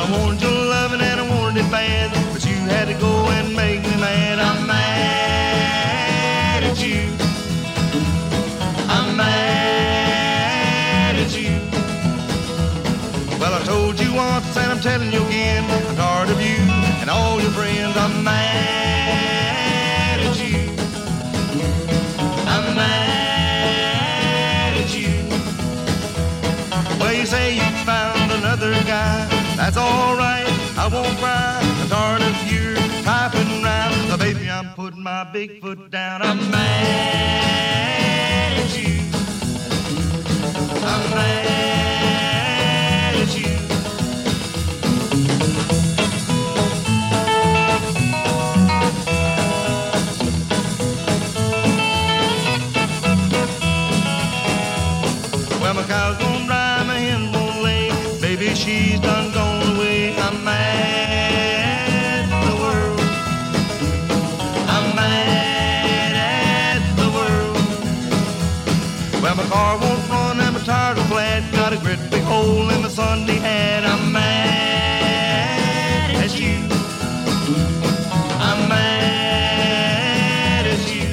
I wanted your loving and I wanted it bad, but you had to go and make me mad. I'm mad at you. I'm mad at you. Well, I told you once and I'm telling you again, I'm tired of you and all your friends. I'm mad at you. I'm mad at you. Well, you say you found another guy. That's all right, I won't cry. I'm tired of you typing round. So baby, I'm putting my big foot down. I'm mad at you. I'm mad at you. Well, my cow's gonna dry, my hen won't lay. Baby, she's done gone away. I'm mad at the world. I'm mad at the world. Well, my car won't run and my tires are flat. Got a great big hole in my Sunday hat. I'm mad at you. I'm mad at you.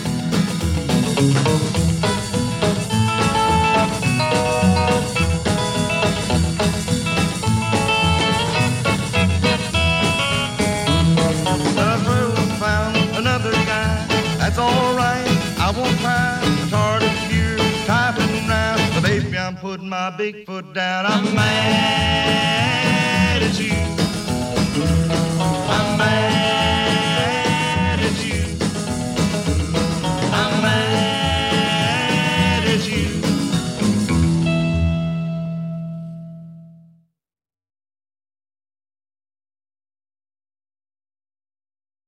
That's all right, I won't cry. I'm tired of you typing round. But baby, I'm putting my big foot down. I'm mad.